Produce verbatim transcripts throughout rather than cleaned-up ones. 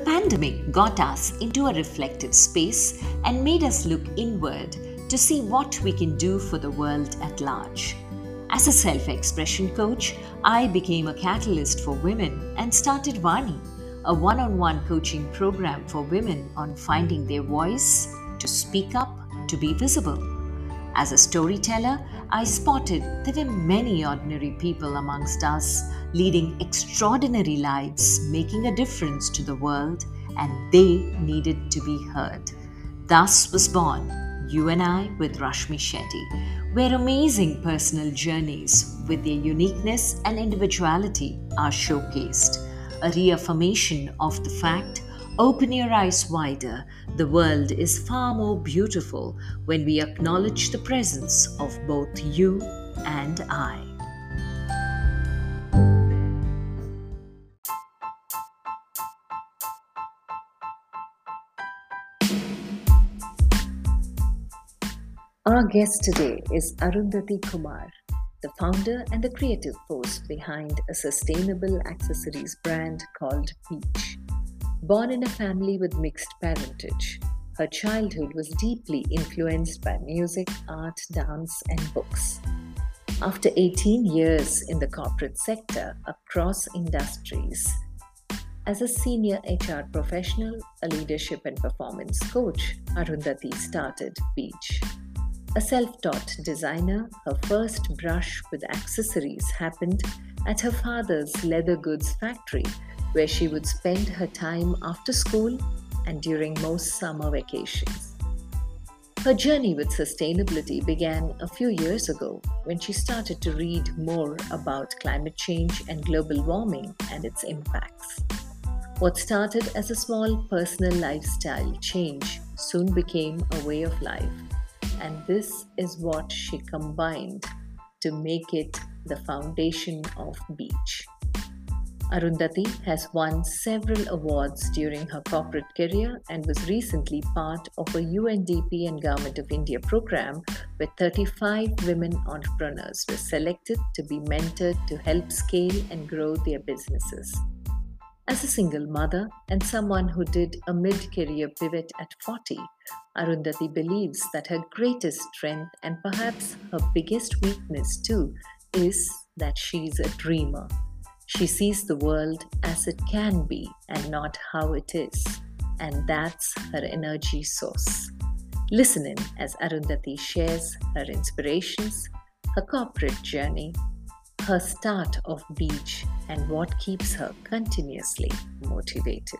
pandemic got us into a reflective space and made us look inward to see what we can do for the world at large. As a self-expression coach, I became a catalyst for women and started Vani, a one-on-one coaching program for women on finding their voice, to speak up, to be visible. As a storyteller, I spotted there were many ordinary people amongst us leading extraordinary lives, making a difference to the world, and they needed to be heard. Thus was born You and I with Rashmi Shetty, where amazing personal journeys with their uniqueness and individuality are showcased. A reaffirmation of the fact, open your eyes wider, the world is far more beautiful when we acknowledge the presence of both you and I. Our guest today is Arundhati Kumar, the founder and the creative force behind a sustainable accessories brand called Beach. Born in a family with mixed parentage, her childhood was deeply influenced by music, art, dance, and books. After eighteen years in the corporate sector across industries, as a senior H R professional, a leadership and performance coach, Arundhati started Beach. A self-taught designer, her first brush with accessories happened at her father's leather goods factory, where she would spend her time after school and during most summer vacations. Her journey with sustainability began a few years ago when she started to read more about climate change and global warming and its impacts. What started as a small personal lifestyle change soon became a way of life. And this is what she combined to make it the foundation of Beach. Arundhati has won several awards during her corporate career and was recently part of a U N D P and Government of India program where thirty-five women entrepreneurs were selected to be mentored to help scale and grow their businesses. As a single mother and someone who did a mid-career pivot at forty, Arundhati believes that her greatest strength and perhaps her biggest weakness too is that she's a dreamer. She sees the world as it can be and not how it is, and that's her energy source. Listen in as Arundhati shares her inspirations, her corporate journey, her start of Beach, and what keeps her continuously motivated.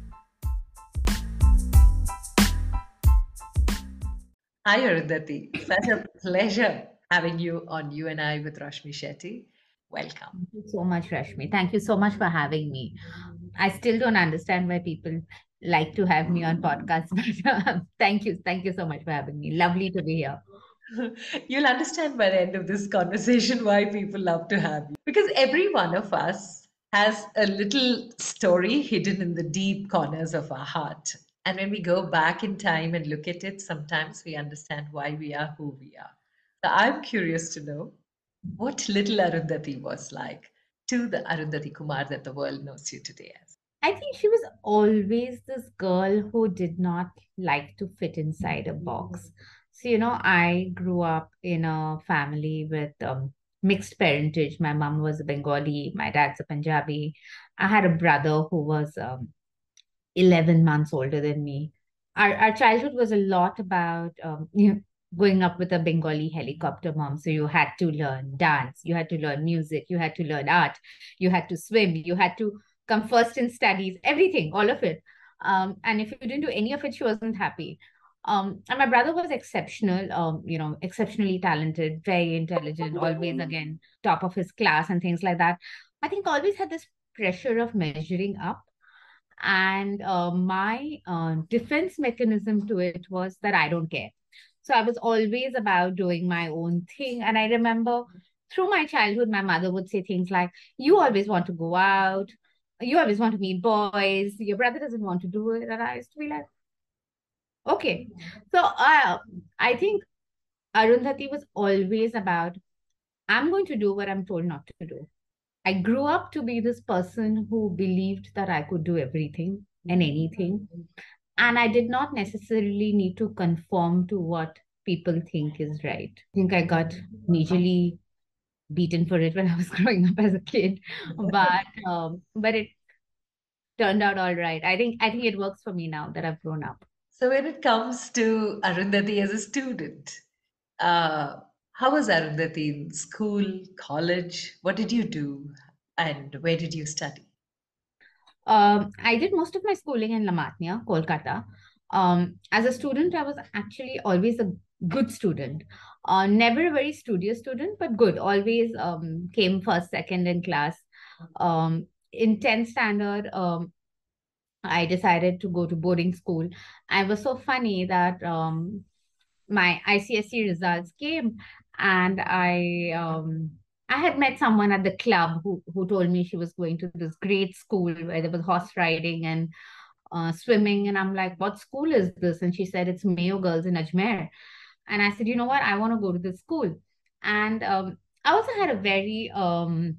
Hi Arundhati, such a pleasure having you on You and I with Rashmi Shetty. Welcome. Thank you so much, Rashmi. Thank you so much for having me. I still don't understand why people like to have me on podcasts, but uh, thank you. Thank you so much for having me. Lovely to be here. You'll understand by the end of this conversation why people love to have you. Because every one of us has a little story hidden in the deep corners of our heart. And when we go back in time and look at it, sometimes we understand why we are who we are. So I'm curious to know what little Arundhati was like to the Arundhati Kumar that the world knows you today as. I think she was always this girl who did not like to fit inside a box. So, you know, I grew up in a family with um, mixed parentage. My mom was a Bengali, my dad's a Punjabi. I had a brother who was um, eleven months older than me. Our, our childhood was a lot about, um, you know, growing up with a Bengali helicopter mom. So you had to learn dance, you had to learn music, you had to learn art, you had to swim, you had to come first in studies, everything, all of it. Um, and if you didn't do any of it, she wasn't happy. Um, and my brother was exceptional, um, you know, exceptionally talented, very intelligent, always again, top of his class and things like that. I think always had this pressure of measuring up. And uh, my uh, defense mechanism to it was that I don't care. So I was always about doing my own thing. And I remember through my childhood, my mother would say things like, you always want to go out, you always want to meet boys, your brother doesn't want to do it. And I used to be like, okay. So uh, I think Arundhati was always about, I'm going to do what I'm told not to do. I grew up to be this person who believed that I could do everything. in anything. And I did not necessarily need to conform to what people think is right. I think I got majorly beaten for it when I was growing up as a kid, but um, but it turned out all right. I think I think it works for me now that I've grown up. So when it comes to Arundhati as a student, uh, how was Arundhati in school, college? What did you do, and where did you study? Um, I did most of my schooling in Lamatnia, Kolkata. Um, as a student, I was actually always a good student. Uh, never a very studious student, but good. Always um, came first, second in class. Um, in tenth standard, um, I decided to go to boarding school. I was so funny that um, my I C S E results came, and I um, I had met someone at the club who who told me she was going to this great school where there was horse riding and uh, swimming, and I'm like, what school is this? And she said it's Mayo Girls in Ajmer, and I said, you know what, I want to go to this school, and um, I also had a very um,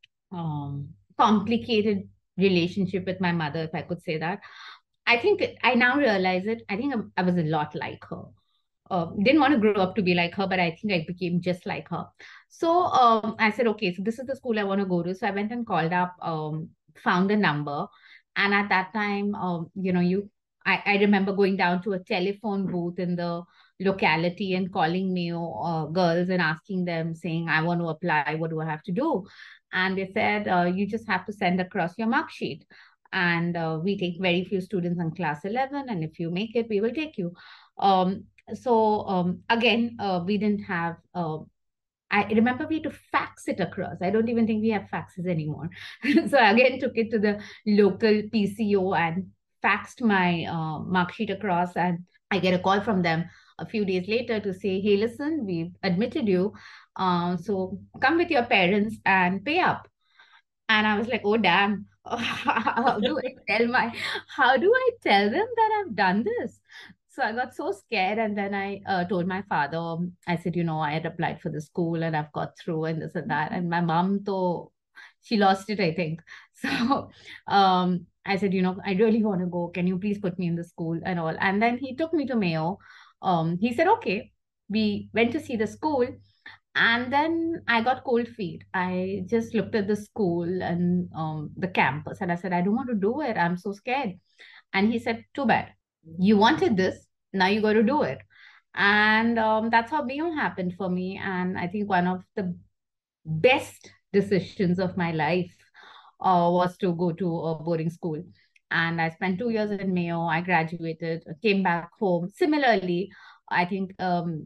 um, complicated relationship with my mother, if I could say that. I think I now realize it. I think I, I was a lot like her. Uh, didn't want to grow up to be like her, but I think I became just like her. So um, I said, okay, so this is the school I want to go to. So I went and called up, um, found a number, and at that time, um, you know, you, I, I remember going down to a telephone booth in the locality and calling Mayo uh, girls and asking them, saying, I want to apply. What do I have to do? And they said, uh, you just have to send across your mark sheet. And uh, we take very few students in class eleven. And if you make it, we will take you. Um, so um, again, uh, we didn't have. Uh, I remember we had to fax it across. I don't even think we have faxes anymore. So again, took it to the local P C O and faxed my uh, mark sheet across, and I get a call from them a few days later to say, "Hey, listen, we've admitted you. Um, so come with your parents and pay up." And I was like, oh damn, how do I tell my how do I tell them that I've done this? So I got so scared, and then I uh, told my father. um, I said, you know, I had applied for the school and I've got through and this and that. And my mom, though, she lost it, I think. So um, I said, you know, I really want to go. Can you please put me in the school and all? And then he took me to Mayo. Um, he said, okay. We went to see the school, and then I got cold feet. I just looked at the school and um, the campus, and I said, I don't want to do it. I'm so scared. And he said, too bad. You wanted this. Now you got to do it. And um, that's how Mayo happened for me. And I think one of the best decisions of my life uh, was to go to a boarding school. And I spent two years in Mayo. I graduated, came back home. Similarly, I think um,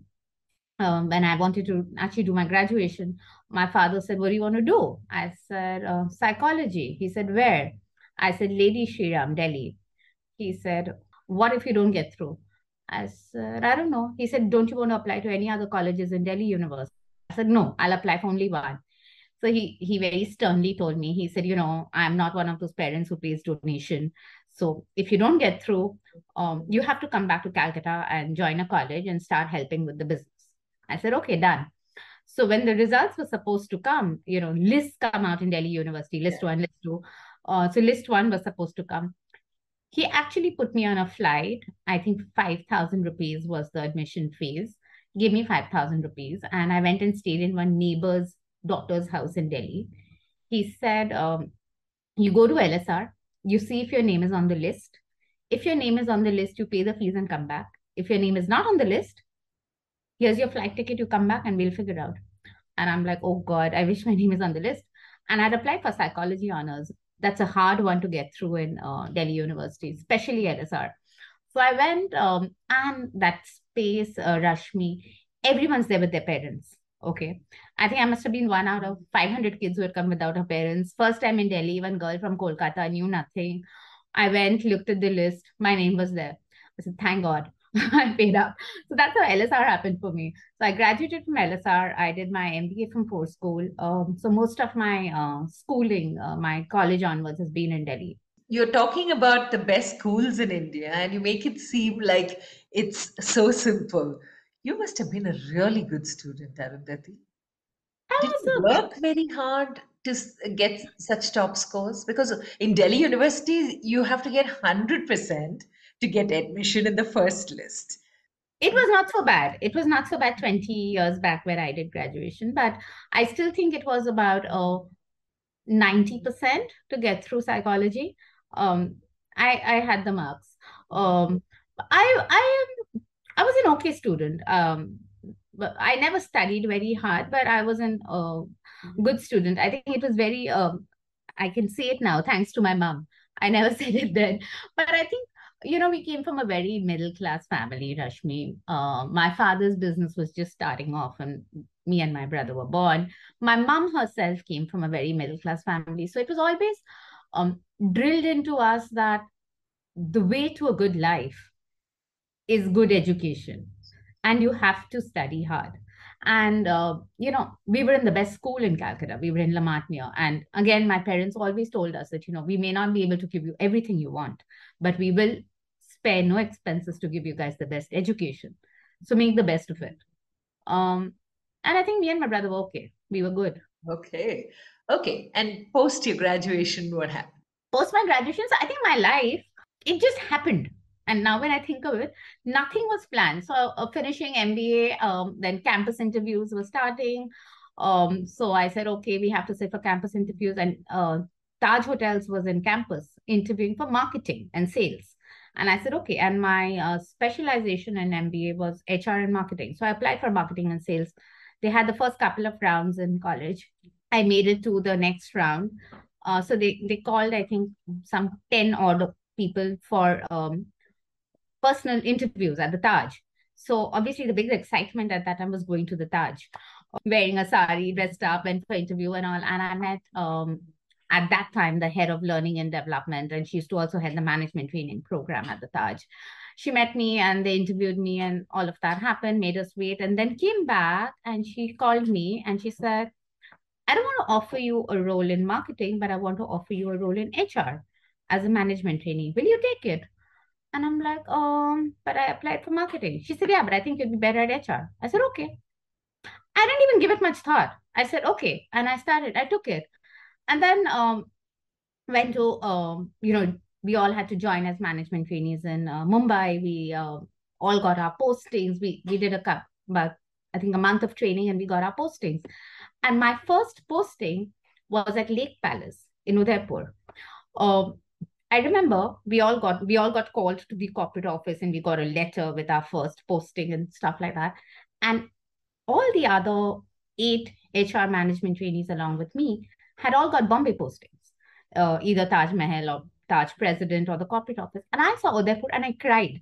um, when I wanted to actually do my graduation, my father said, what do you want to do? I said, uh, psychology. He said, where? I said, Lady Shriram, Delhi. He said, what if you don't get through? I said, I don't know. He said, don't you want to apply to any other colleges in Delhi University? I said, no, I'll apply for only one. So he, he very sternly told me, he said, you know, I'm not one of those parents who pays donation. So if you don't get through, um, you have to come back to Calcutta and join a college and start helping with the business. I said, okay, done. So when the results were supposed to come, you know, lists come out in Delhi University, list one, list two. Uh, so list one was supposed to come. He actually put me on a flight. I think five thousand rupees was the admission fees. Gave me five thousand rupees. And I went and stayed in one neighbor's daughter's house in Delhi. He said, um, you go to L S R, you see if your name is on the list. If your name is on the list, you pay the fees and come back. If your name is not on the list, here's your flight ticket, you come back and we'll figure it out. And I'm like, oh God, I wish my name is on the list. And I'd applied for psychology honors. That's a hard one to get through in uh, Delhi University, especially L S R. So I went, um, and that space uh, rushed me. Everyone's there with their parents. Okay. I think I must have been one out of five hundred kids who had come without her parents. First time in Delhi, one girl from Kolkata knew nothing. I went, looked at the list. My name was there. I said, thank God. I paid up. So that's how L S R happened for me. So I graduated from L S R. I did my M B A from Ford School. Um, so most of my uh, schooling, uh, my college onwards, has been in Delhi. You're talking about the best schools in India and you make it seem like it's so simple. You must have been a really good student, Arundhati. I Did you was a work very hard? to s- get such top scores? Because in Delhi University, you have to get one hundred percent to get admission in the first list. It was not so bad. It was not so bad twenty years back when I did graduation, but I still think it was about uh, ninety percent to get through psychology. Um, I, I had the marks. Um, I, I am, I was an okay student. Um, but I never studied very hard, but I was an uh, good student. I think it was very, um, I can say it now, thanks to my mom. I never said it then. But I think, you know, we came from a very middle class family, Rashmi. Uh, my father's business was just starting off, and me and my brother were born. My mom herself came from a very middle class family. So it was always um, drilled into us that the way to a good life is good education, and you have to study hard. And uh, you know, we were in the best school in Calcutta. We were in La Martiniere. And again, my parents always told us that, you know, we may not be able to give you everything you want, but we will spare no expenses to give you guys the best education. So make the best of it. Um, and I think me and my brother were okay. We were good. Okay. Okay. And post your graduation, what happened? Post my graduation, so I think my life, it just happened. And now when I think of it, nothing was planned. So uh, finishing M B A, um, then campus interviews were starting. Um, so I said, okay, we have to sit for campus interviews. And uh, Taj Hotels was in campus interviewing for marketing and sales. And I said, okay. And my uh, specialization in M B A was H R and marketing. So I applied for marketing and sales. They had the first couple of rounds in college. I made it to the next round. Uh, so they, they called, I think, some ten odd people for um, personal interviews at the Taj. So obviously the big excitement at that time was going to the Taj, wearing a sari, dressed up, went for interview and all. And I met um, at that time the head of learning and development, and she used to also head the management training program at the Taj. She met me and they interviewed me, and all of that happened, made us wait, and then came back and she called me and she said, I don't want to offer you a role in marketing, but I want to offer you a role in H R as a management trainee. Will you take it? And I'm like, um, but I applied for marketing. She said, yeah, but I think you'd be better at H R. I said, okay. I didn't even give it much thought. I said, okay. And I started, I took it. And then um, went to, um, you know, we all had to join as management trainees in uh, Mumbai. We uh, all got our postings. We, we did a cup, about, I think, a month of training, and we got our postings. And my first posting was at Lake Palace in Udaipur. Um, I remember we all got we all got called to the corporate office, and we got a letter with our first posting and stuff like that. And all the other eight H R management trainees along with me had all got Bombay postings, uh, either Taj Mahal or Taj President or the corporate office. And I saw Udaipur and I cried.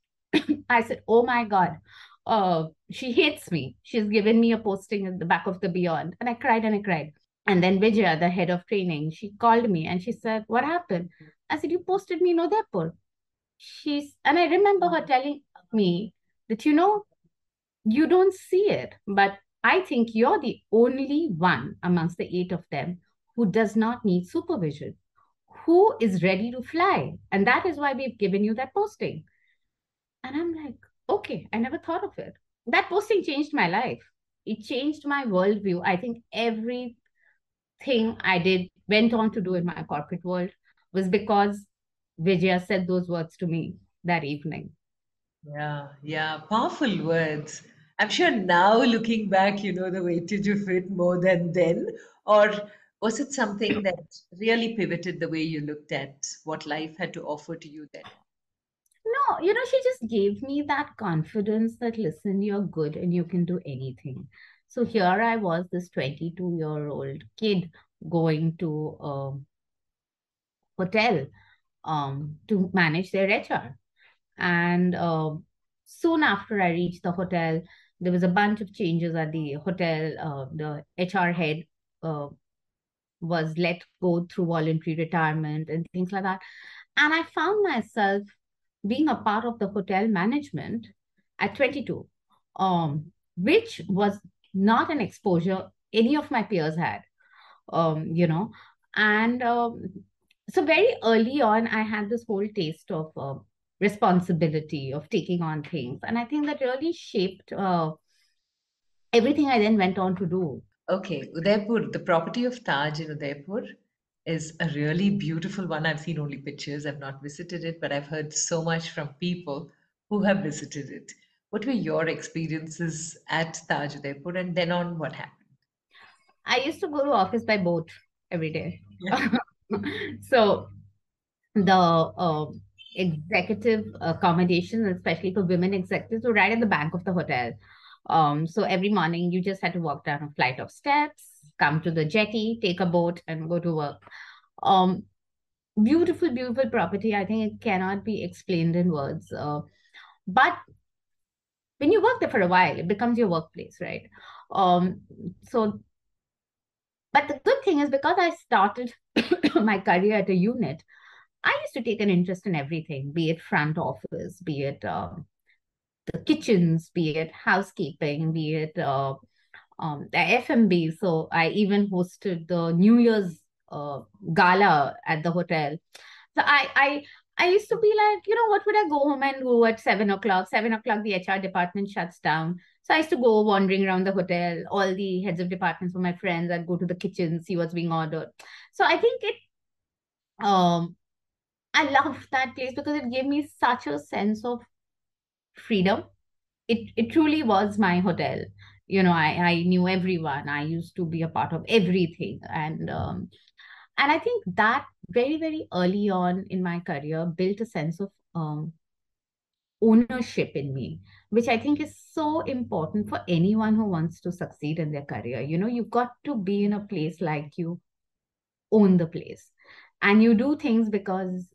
I said, oh my God, uh, she hates me. She's given me a posting at the back of the Beyond. And I cried and I cried. And then Vijaya, the head of training, she called me and she said, what happened? I said, you posted me in Udaipur. She's, and I remember her telling me that, you know, you don't see it, but I think you're the only one amongst the eight of them who does not need supervision, who is ready to fly. And that is why we've given you that posting. And I'm like, okay, I never thought of it. That posting changed my life. It changed my worldview. I think everything I did, went on to do in my corporate world was because Vijaya said those words to me that evening. Yeah, yeah, powerful words. I'm sure now looking back, you know the weightage of it more than then. Or was it something that really pivoted the way you looked at what life had to offer to you then? No, you know, she just gave me that confidence that, listen, you're good and you can do anything. So here I was, this twenty-two year old kid going to a hotel um, to manage their H R. And uh, soon after I reached the hotel, there was a bunch of changes at the hotel. Uh, the H R head uh, was let go through voluntary retirement and things like that. And I found myself being a part of the hotel management at twenty-two, um, which was not an exposure any of my peers had, um, you know. And um, so very early on, I had this whole taste of uh, responsibility, of taking on things. And I think that really shaped uh, everything I then went on to do. Okay, Udaipur, the property of Taj in Udaipur is a really beautiful one. I've seen only pictures, I've not visited it, but I've heard so much from people who have visited it. What were your experiences at Taj Udaipur, and then on what happened? I used to go to office by boat every day. Yeah. So the um executive accommodation, especially for women executives, were right at the bank of the hotel. Um, so every morning you just had to walk down a flight of steps, come to the jetty, take a boat, and go to work. Um, Beautiful, beautiful property. I think it cannot be explained in words. Uh, but when you work there for a while, it becomes your workplace, right? Um, so, but the good thing is because I started my career at a unit, I used to take an interest in everything, be it front office, be it um, the kitchens, be it housekeeping, be it uh, um, the F and B. So I even hosted the New Year's uh, gala at the hotel. So I, I, I used to be like, you know, what would I go home and do at seven o'clock? Seven o'clock, the H R department shuts down. So I used to go wandering around the hotel. All the heads of departments were my friends. I'd go to the kitchen, see what's being ordered. So I think it, um, I loved that place because it gave me such a sense of freedom. It it truly was my hotel. You know, I I knew everyone. I used to be a part of everything, and um, and I think that very very early on in my career built a sense of um ownership in me, which I think is so important for anyone who wants to succeed in their career. You know, you've got to be in a place like you own the place, and you do things because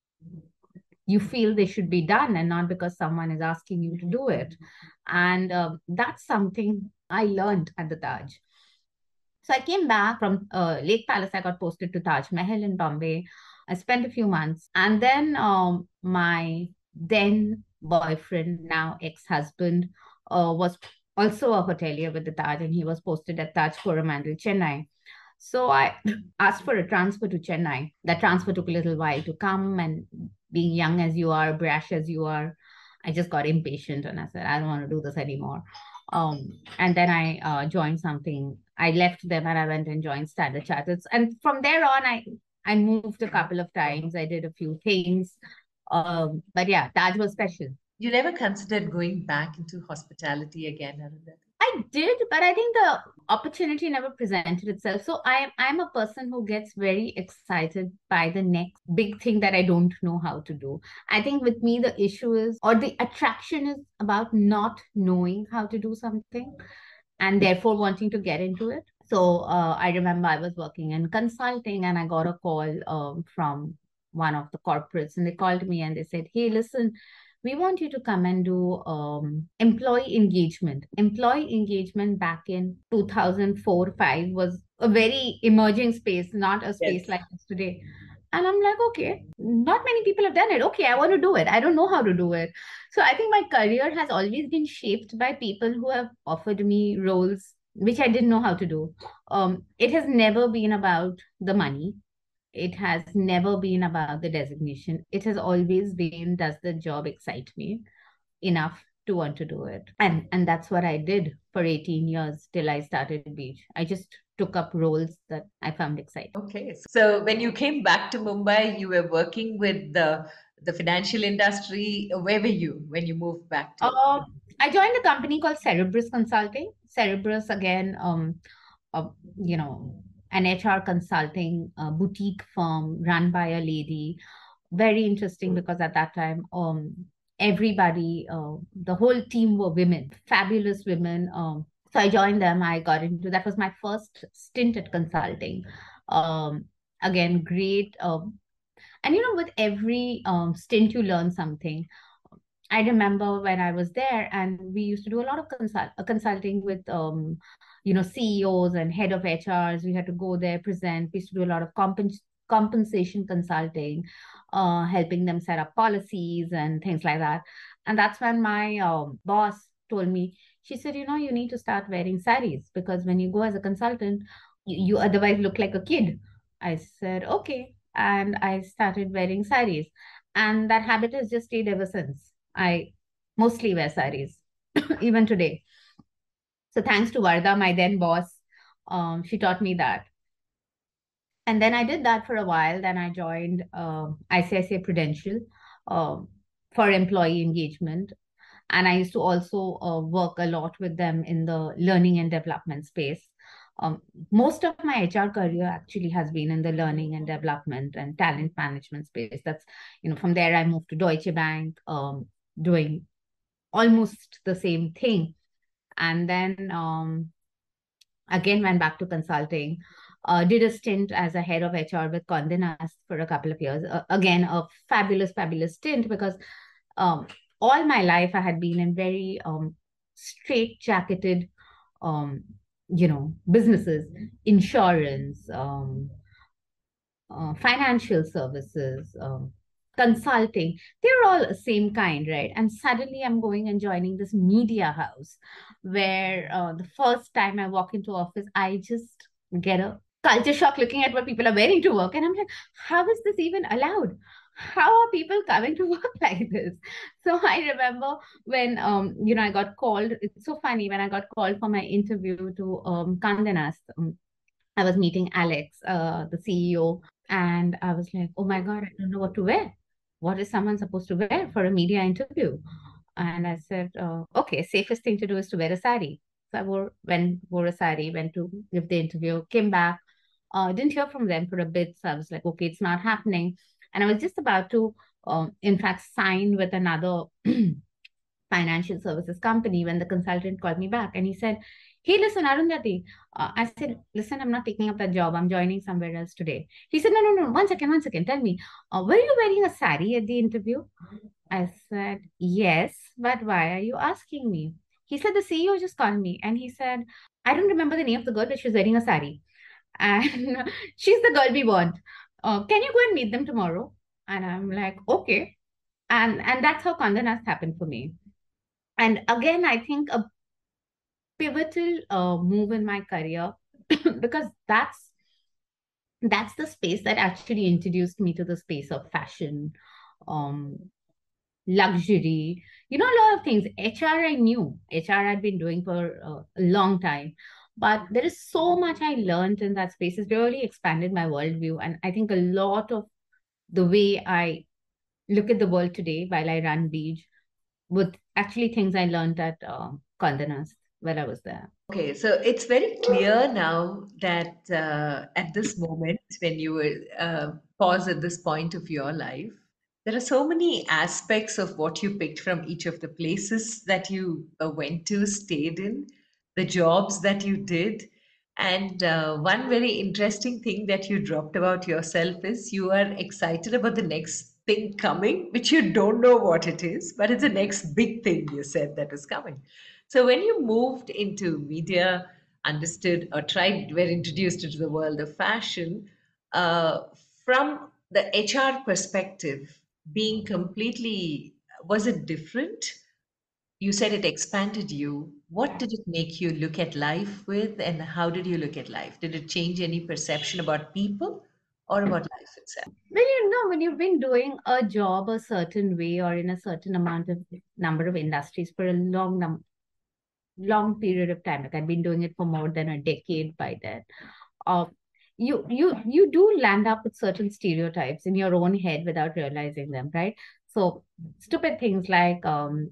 you feel they should be done and not because someone is asking you to do it. And um, that's something I learned at the Taj. So I came back from uh, Lake Palace. I got posted to Taj Mahal in Bombay. I spent a few months. And then um, my then boyfriend, now ex-husband, uh, was also a hotelier with the Taj, and he was posted at Taj Coromandel, Chennai. So I asked for a transfer to Chennai. That transfer took a little while to come, and being young as you are, brash as you are, I just got impatient and I said, I don't want to do this anymore. Um, and then I uh, joined something. I left them and I went and joined Standard Chartered. And from there on, I I moved a couple of times. I did a few things. Um, but yeah, Taj was special. You never considered going back into hospitality again, Arundhati? I did, but I think the opportunity never presented itself. So I I'm a person who gets very excited by the next big thing that I don't know how to do. I think with me the issue is, or the attraction is about not knowing how to do something and therefore wanting to get into it. So uh, I remember I was working in consulting and I got a call um, from one of the corporates, and they called me and they said, "Hey, listen, we want you to come and do um, employee engagement." Employee engagement back in two thousand four five was a very emerging space, not a space Yes. like this today. And I'm like, okay, not many people have done it. Okay, I want to do it. I don't know how to do it. So I think my career has always been shaped by people who have offered me roles which I didn't know how to do. Um, it has never been about the money. It has never been about the designation. It has always been, does the job excite me enough to want to do it? And and that's what I did for eighteen years till I started Beach. I just took up roles that I found exciting. Okay. So when you came back to Mumbai, you were working with the the financial industry. Where were you when you moved back to? Uh, I joined a company called Cerebrus Consulting. Cerebrus, again, um, uh, you know, an H R consulting uh, boutique firm run by a lady. Very interesting because at that time, um, everybody, uh, the whole team were women, fabulous women. Um, so I joined them. I got into that was my first stint at consulting. Um, Again, great. Um, and you know, with every um, stint, you learn something. I remember when I was there, and we used to do a lot of consult uh, consulting with, um, you know, C E Os and head of H Rs. We had to go there, present. We used to do a lot of compens compensation consulting, uh, helping them set up policies and things like that. And that's when my um, boss told me, she said, you know, you need to start wearing saris because when you go as a consultant, you, you otherwise look like a kid. I said, okay. And I started wearing saris. And that habit has just stayed ever since. I mostly wear saris, even today. So thanks to Varda, my then boss, Um, she taught me that. And then I did that for a while. Then I joined um I C I C I Prudential um, for employee engagement. And I used to also uh, work a lot with them in the learning and development space. Um, Most of my H R career actually has been in the learning and development and talent management space. That's, you know, from there I moved to Deutsche Bank, um, doing almost the same thing. And then um, again went back to consulting. Uh, did a stint as a head of H R with Condé Nast for a couple of years. Uh, again, a fabulous, fabulous stint because um, all my life I had been in very um, straight-jacketed, um, you know, businesses, insurance, um, uh, financial services, um, consulting. They're all the same kind, right? And suddenly I'm going and joining this media house where uh, the first time I walk into office, I just get a culture shock looking at what people are wearing to work. And I'm like, how is this even allowed? How are people coming to work like this? So I remember when um, you know, I got called. It's so funny when I got called for my interview to um, Condé Nast. Um, I was meeting Alex, uh, the C E O, and I was like, oh my God, I don't know what to wear. What is someone supposed to wear for a media interview? And I said, uh, okay, safest thing to do is to wear a sari. So I wore, went, wore a sari, went to give the interview, came back, uh, didn't hear from them for a bit. So I was like, okay, it's not happening. And I was just about to, um, in fact, sign with another financial services company when the consultant called me back and he said, hey, listen, Arundhati. Uh, I said, listen, I'm not taking up that job. I'm joining somewhere else today. He said, no, no, no, one second, one second. Tell me, uh, were you wearing a sari at the interview? I said, yes, but why are you asking me? He said, the C E O just called me and he said, I don't remember the name of the girl, but she was wearing a sari. And she's the girl we want. Uh, can you go and meet them tomorrow? And I'm like, okay. And and that's how Condé Nast happened for me. And again, I think a pivotal uh, move in my career because that's that's the space that actually introduced me to the space of fashion, um, luxury, you know, a lot of things. H R, I knew. H R I'd been doing for uh, a long time. But there is so much I learned in that space. It's really expanded my worldview. And I think a lot of the way I look at the world today while I run Beej with actually things I learned at uh, Condé Nast while I was there. Okay, so it's very clear now that uh, at this moment, when you will uh, pause at this point of your life, there are so many aspects of what you picked from each of the places that you uh, went to, stayed in, the jobs that you did. And uh, one very interesting thing that you dropped about yourself is you are excited about the next thing coming, which you don't know what it is, but it's the next big thing you said that is coming. So when you moved into media, understood or tried, were introduced into the world of fashion, uh, from the H R perspective, being completely, was it different? You said it expanded you. What did it make you look at life with, and how did you look at life? Did it change any perception about people or about life itself? Well, you know, when you've been doing a job a certain way or in a certain amount of number of industries for a long num long period of time, like I've been doing it for more than a decade by then, uh, you you you do land up with certain stereotypes in your own head without realizing them, right? So stupid things like um,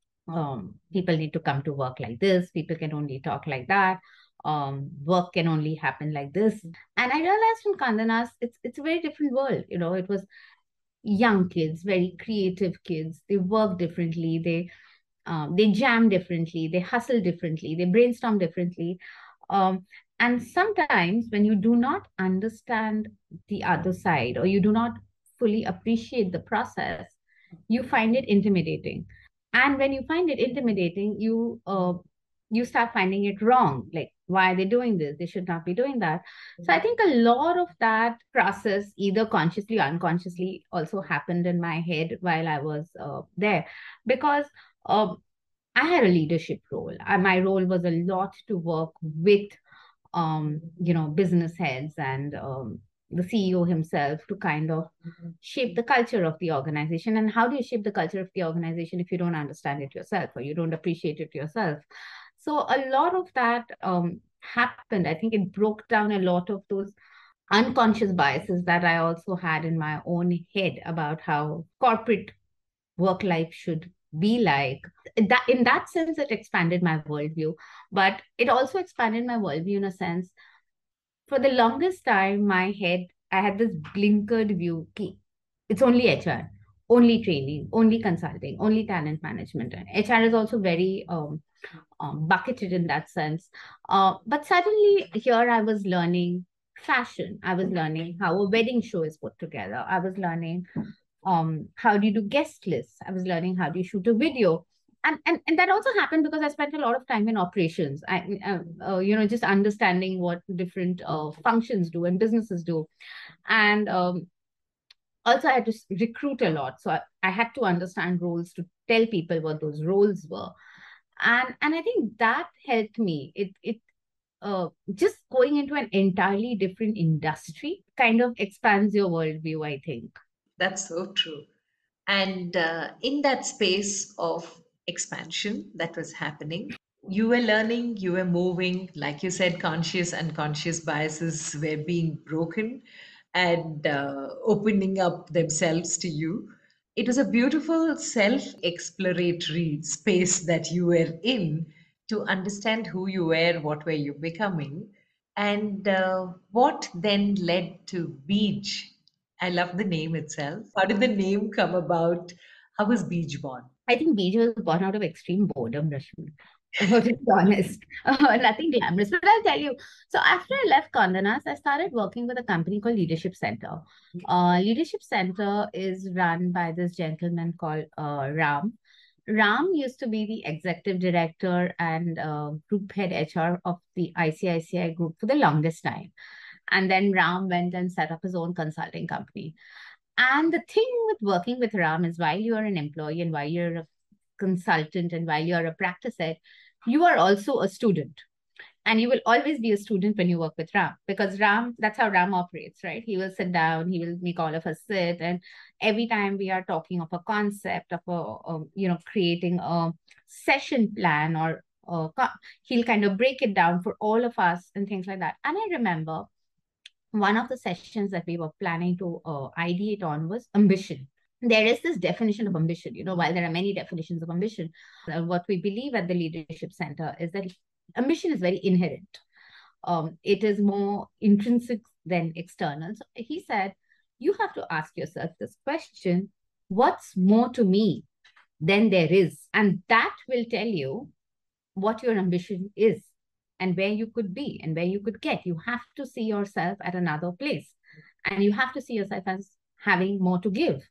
um, people need to come to work like this, people can only talk like that, um, work can only happen like this. And I realized in Condé Nast, it's it's a very different world. You know, it was young kids, very creative kids. They work differently. They um, they jam differently. They hustle differently. They brainstorm differently. Um, and sometimes when you do not understand the other side or you do not fully appreciate the process, you find it intimidating. And when you find it intimidating, you uh, you start finding it wrong. Like, why are they doing this? They should not be doing that. So I think a lot of that process, either consciously or unconsciously, also happened in my head while I was uh, there, because um, I had a leadership role. Uh, my role was a lot to work with, um, you know, business heads and um, the C E O himself to kind of shape the culture of the organization. And how do you shape the culture of the organization if you don't understand it yourself or you don't appreciate it yourself? So a lot of that um, happened, I think it broke down a lot of those unconscious biases that I also had in my own head about how corporate work life should be like. That in that sense, it expanded my worldview, but it also expanded my worldview in a sense. For the longest time, my head, I had this blinkered view. Ki, it's only H R, only training, only consulting, only talent management. And H R is also very um, um, bucketed in that sense. Uh, but suddenly here I was learning fashion. I was learning how a wedding show is put together. I was learning um, how do you do guest lists. I was learning how do you shoot a video. And, and, and that also happened because I spent a lot of time in operations. I, uh, uh, you know, just understanding what different uh, functions do and businesses do. And um, also I had to recruit a lot. So I, I had to understand roles to tell people what those roles were. And and I think that helped me. It it uh, just going into an entirely different industry kind of expands your worldview, I think. That's so true. And uh, in that space of expansion that was happening, you were learning, you were moving, like you said, conscious, unconscious biases were being broken and uh, opening up themselves to you. It was a beautiful self exploratory space that you were in to understand who you were, what were you becoming, and uh, what then led to Beach. I love the name itself. How did the name come about? How was Beach born? I think Beej was born out of extreme boredom, Rashmi. To be honest, uh, nothing glamorous. But I'll tell you. So after I left Condé Nast, I started working with a company called Leadership Center. Uh, Leadership Center is run by this gentleman called uh, Ram. Ram used to be the executive director and uh, group head H R of the I C I C I group for the longest time. And then Ram went and set up his own consulting company. And the thing with working with Ram is while you're an employee and while you're a consultant and while you're a practice head, you are also a student. And you will always be a student when you work with Ram because Ram, that's how Ram operates, right? He will sit down, he will make all of us sit. And every time we are talking of a concept, of a, a you know, creating a session plan or uh, he'll kind of break it down for all of us and things like that. And I remember one of the sessions that we were planning to uh, ideate on was ambition. There is this definition of ambition, you know, while there are many definitions of ambition, uh, what we believe at the Leadership Center is that ambition is very inherent. Um, it is more intrinsic than external. So he said, you have to ask yourself this question, what's more to me than there is? And that will tell you what your ambition is and where you could be and where you could get. You have to see yourself at another place and you have to see yourself as having more to give.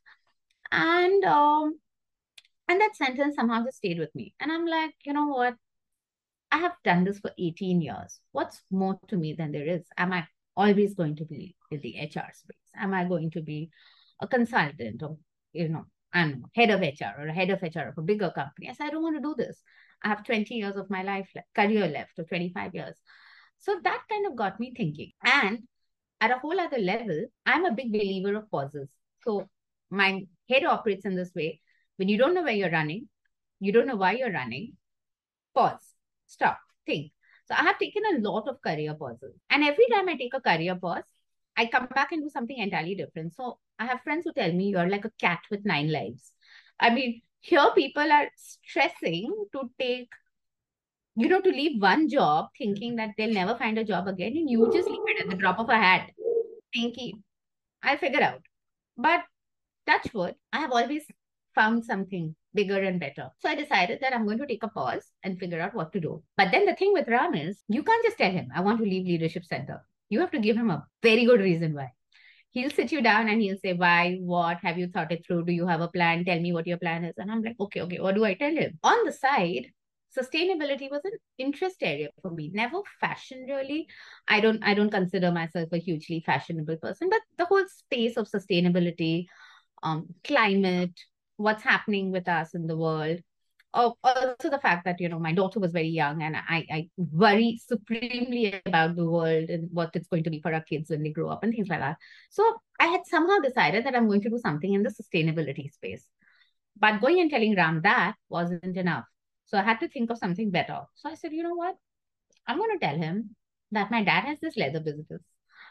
And um, and that sentence somehow just stayed with me. And I'm like, you know what? I have done this for eighteen years. What's more to me than there is? Am I always going to be in the H R space? Am I going to be a consultant or, you know, I'm head of H R or a head of H R of a bigger company? I said, I don't want to do this. I have twenty years of my life, left, career left, or twenty-five years. So that kind of got me thinking. And at a whole other level, I'm a big believer of pauses. So my head operates in this way. When you don't know where you're running, you don't know why you're running, pause, stop, think. So I have taken a lot of career pauses. And every time I take a career pause, I come back and do something entirely different. So I have friends who tell me you're like a cat with nine lives. I mean, here people are stressing to take, you know, to leave one job thinking that they'll never find a job again. And you just leave it at the drop of a hat, thinking, I'll figure out. But touch wood, I have always found something bigger and better. So I decided that I'm going to take a pause and figure out what to do. But then the thing with Ram is, you can't just tell him, I want to leave Leadership Center. You have to give him a very good reason why. He'll sit you down and he'll say, why, what, have you thought it through? Do you have a plan? Tell me what your plan is. And I'm like, okay, okay, what do I tell him? On the side, sustainability was an interest area for me. Never fashion really. I don't I don't consider myself a hugely fashionable person, but the whole space of sustainability, um, climate, what's happening with us in the world. Oh, also the fact that, you know, my daughter was very young and I, I worry supremely about the world and what it's going to be for our kids when they grow up and things like that. So I had somehow decided that I'm going to do something in the sustainability space. But going and telling Ram that wasn't enough. So I had to think of something better. So I said, you know what? I'm going to tell him that my dad has this leather business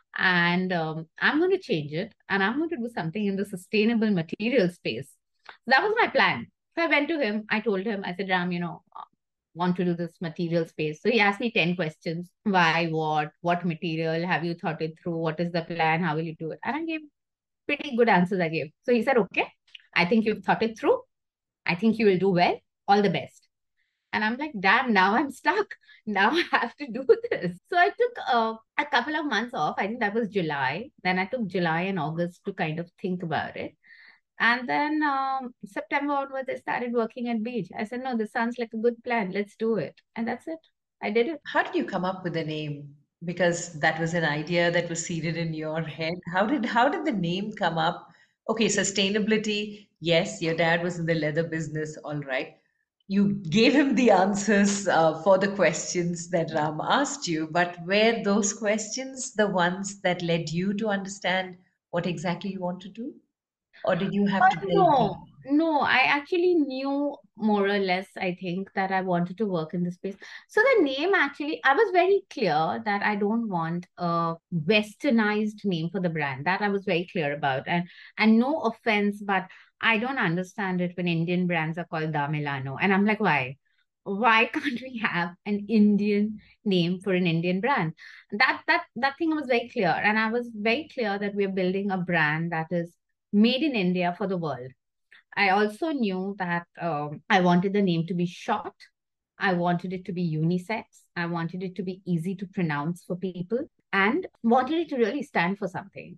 and um, I'm going to change it and I'm going to do something in the sustainable material space. That was my plan. So I went to him. I told him, I said, Ram, you know, uh, want to do this material space. So he asked me ten questions. Why, what, what material? Have you thought it through? What is the plan? How will you do it? And I gave pretty good answers I gave. So he said, okay, I think you've thought it through. I think you will do well. All the best. And I'm like, damn, now I'm stuck. Now I have to do this. So I took uh, a couple of months off. I think that was July. Then I took July and August to kind of think about it. And then um, September onwards, I started working at Beach. I said, no, this sounds like a good plan. Let's do it. And that's it. I did it. How did you come up with the name? Because that was an idea that was seeded in your head. How did how did the name come up? Okay, sustainability. Yes, your dad was in the leather business, all right. You gave him the answers uh, for the questions that Ram asked you, but were those questions the ones that led you to understand what exactly you want to do? Or did you have to But delve deep? no, no, I actually knew more or less, I think, that I wanted to work in this space. So the name actually, I was very clear that I don't want a westernized name for the brand. That I was very clear about. And and no offense, but I don't understand it when Indian brands are called Da Milano. And I'm like, why? Why can't we have an Indian name for an Indian brand? That that that thing was very clear. And I was very clear that we're building a brand that is made in India for the world. I also knew that um, I wanted the name to be short. I wanted it to be unisex. I wanted it to be easy to pronounce for people and wanted it to really stand for something.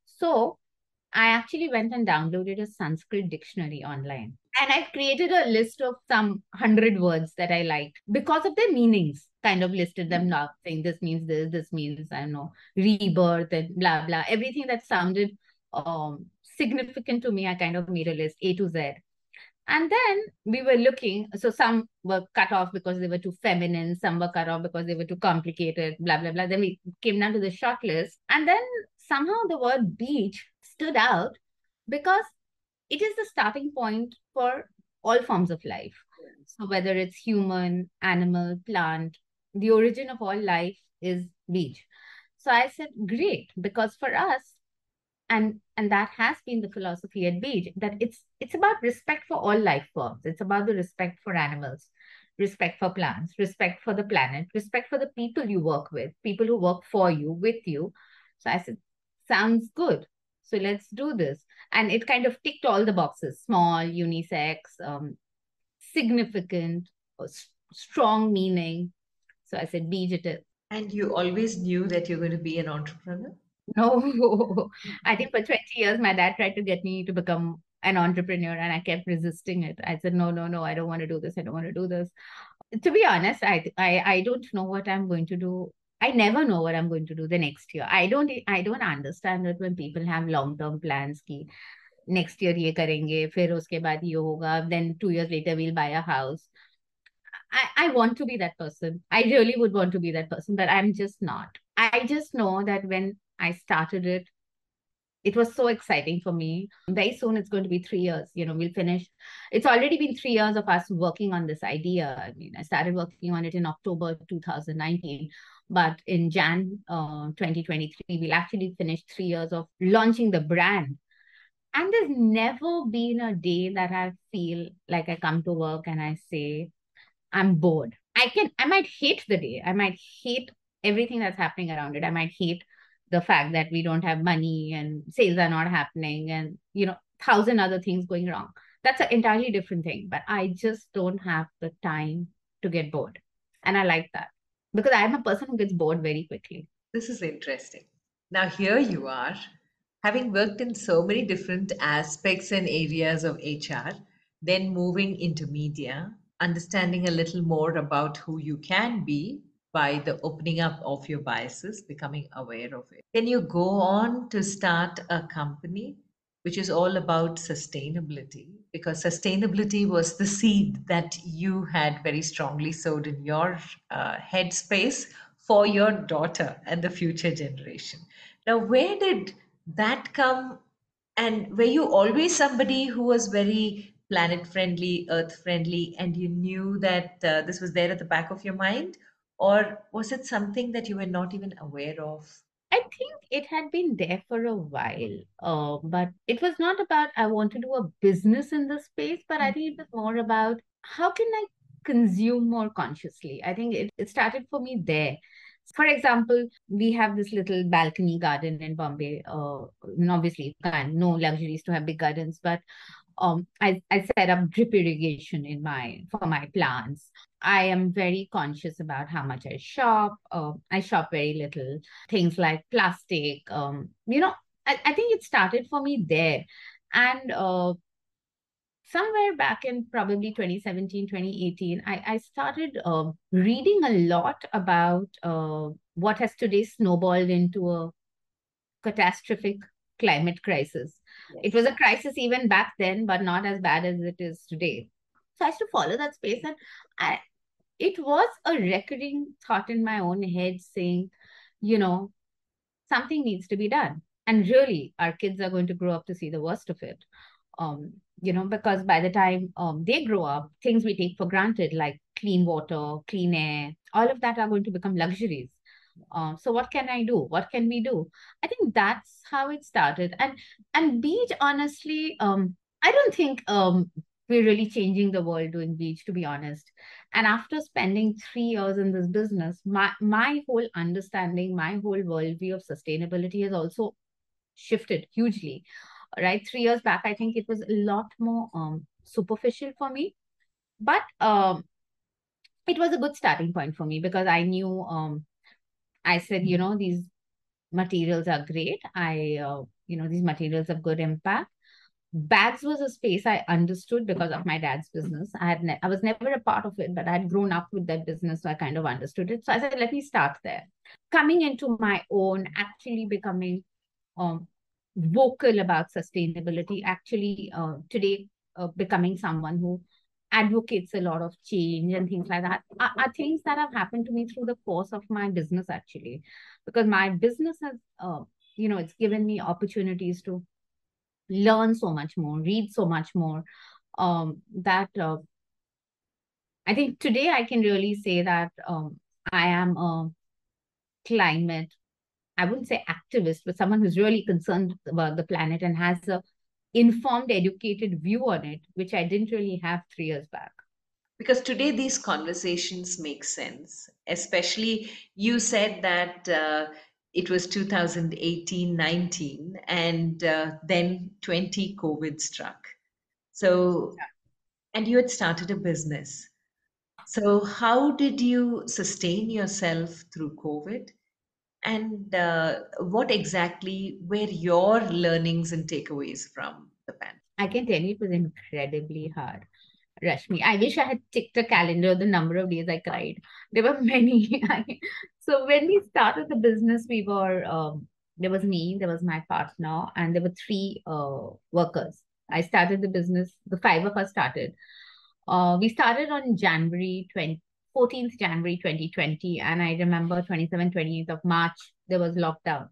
So I actually went and downloaded a Sanskrit dictionary online. And I created a list of some hundred words that I liked because of their meanings. Kind of listed them now, saying this means this, this means, I don't know, rebirth and blah, blah. Everything that sounded um, significant to me, I kind of made a list, A to Z. And then we were looking, so some were cut off because they were too feminine, some were cut off because they were too complicated, blah, blah, blah. Then we came down to the short list. And then somehow the word beach stood out because it is the starting point for all forms of life. So whether it's human, animal, plant, the origin of all life is beach. So I said, great, because for us, and and that has been the philosophy at Beach, that it's it's about respect for all life forms. It's about the respect for animals, respect for plants, respect for the planet, respect for the people you work with, people who work for you, with you. So I said, sounds good. So let's do this. And it kind of ticked all the boxes: small, unisex, um, significant, uh, s- strong meaning. So I said, Beach it is. And you always knew that you're going to be an entrepreneur? No, I think for twenty years, my dad tried to get me to become an entrepreneur and I kept resisting it. I said, no, no, no, I don't want to do this. I don't want to do this. To be honest, I, I, I don't know what I'm going to do. I never know what I'm going to do the next year. I don't, I don't understand it when people have long-term plans ki next year ye karenge, फिर उसके बाद ये होगा, then two years later we'll buy a house. I, I want to be that person. I really would want to be that person, but I'm just not. I just know that when I started it, it was so exciting for me. Very soon it's going to be three years. You know, we'll finish. It's already been three years of us working on this idea. I mean, I started working on it in October two thousand nineteen, but in Jan uh, twenty twenty-three, we'll actually finish three years of launching the brand. And there's never been a day that I feel like I come to work and I say, I'm bored. I can, I might hate the day. I might hate everything that's happening around it. I might hate the fact that we don't have money and sales are not happening and, you know, thousand other things going wrong. That's an entirely different thing. But I just don't have the time to get bored. And I like that because I'm a person who gets bored very quickly. This is interesting. Now, here you are, having worked in so many different aspects and areas of H R, then moving into media, understanding a little more about who you can be by the opening up of your biases, becoming aware of it. Then you go on to start a company which is all about sustainability, because sustainability was the seed that you had very strongly sowed in your uh, headspace for your daughter and the future generation. Now, where did that come? And were you always somebody who was very planet friendly, earth friendly, and you knew that uh, this was there at the back of your mind? or was it something that you were not even aware of? I think it had been there for a while, uh, but it was not about I want to do a business in this space, but I think it was more about how can I consume more consciously. I think it, it started for me there. For example, we have this little balcony garden in Bombay. Uh, and obviously, can no luxuries to have big gardens, but um, I, I set up drip irrigation in my for my plants. I am very conscious about how much I shop. Uh, I shop very little. Things like plastic. Um, you know, I, I think it started for me there. And uh, somewhere back in probably twenty seventeen, twenty eighteen, I, I started uh, reading a lot about uh, what has today snowballed into a catastrophic climate crisis. It was Yes. a crisis even back then, but not as bad as it is today. So I used to follow that space, and I, it was a recurring thought in my own head saying, you know, something needs to be done. And really, our kids are going to grow up to see the worst of it. Um, you know, because by the time um, they grow up, things we take for granted, like clean water, clean air, all of that are going to become luxuries. Uh, so what can I do? What can we do? I think that's how it started. And and beach, honestly, um, I don't think um we're really changing the world doing beach, to be honest. And after spending three years in this business, my my whole understanding, my whole worldview of sustainability has also shifted hugely. Right, three years back, I think it was a lot more um superficial for me, but um, it was a good starting point for me because I knew um I said, you know, these materials are great. I, uh, you know, these materials have good impact. Bags was a space I understood because of my dad's business. I had, ne- I was never a part of it, but I had grown up with that business, so I kind of understood it. So I said, let me start there. Coming into my own, actually becoming um, vocal about sustainability, actually uh, today uh, becoming someone who advocates a lot of change and things like that are, are things that have happened to me through the course of my business, actually, because my business has, uh, you know, it's given me opportunities to learn so much more, read so much more, um, that uh, I think today I can really say that um, I am a climate, I wouldn't say activist, but someone who's really concerned about the planet and has a informed, educated view on it, which I didn't really have three years back. Because today these conversations make sense, especially you said that uh, it was two thousand eighteen nineteen, and uh, then twenty COVID struck. So, and you had started a business. So, how did you sustain yourself through COVID? And uh, what exactly were your learnings and takeaways from the pandemic? I can tell you it was incredibly hard. Rashmi, I wish I had ticked a calendar the number of days I cried. There were many. So when we started the business, we were um, there was me, there was my partner, and there were three uh, workers. I started the business. The five of us started. Uh, we started on January twentieth, fourteenth January twenty twenty, and I remember twenty-seventh, twenty-eighth of March there was lockdown,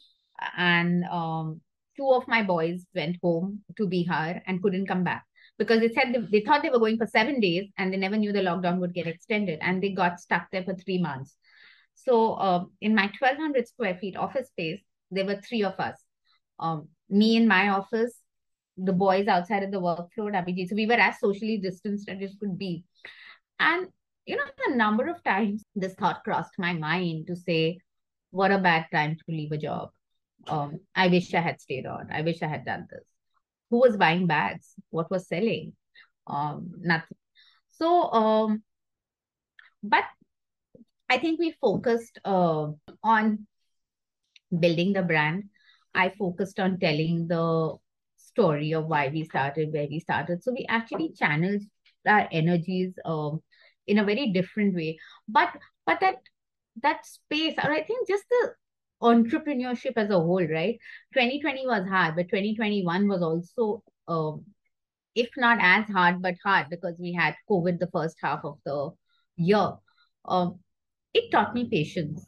and um, two of my boys went home to Bihar and couldn't come back because they said they, they thought they were going for seven days and they never knew the lockdown would get extended, and they got stuck there for three months. So um, in my twelve hundred square feet office space, there were three of us. Um, me in my office, the boys outside of the work floor, Abhijit. So we were as socially distanced as it could be. And you know, a number of times this thought crossed my mind to say, what a bad time to leave a job. Um, I wish I had stayed on. I wish I had done this. Who was buying bags? What was selling? Um, nothing. So, um, but I think we focused uh, on building the brand. I focused on telling the story of why we started, where we started. So we actually channeled our energies um, in a very different way. But but that that space, or I think just the entrepreneurship as a whole, right? twenty twenty was hard, but twenty twenty-one was also, um, if not as hard, but hard because we had COVID the first half of the year. Um, it taught me patience.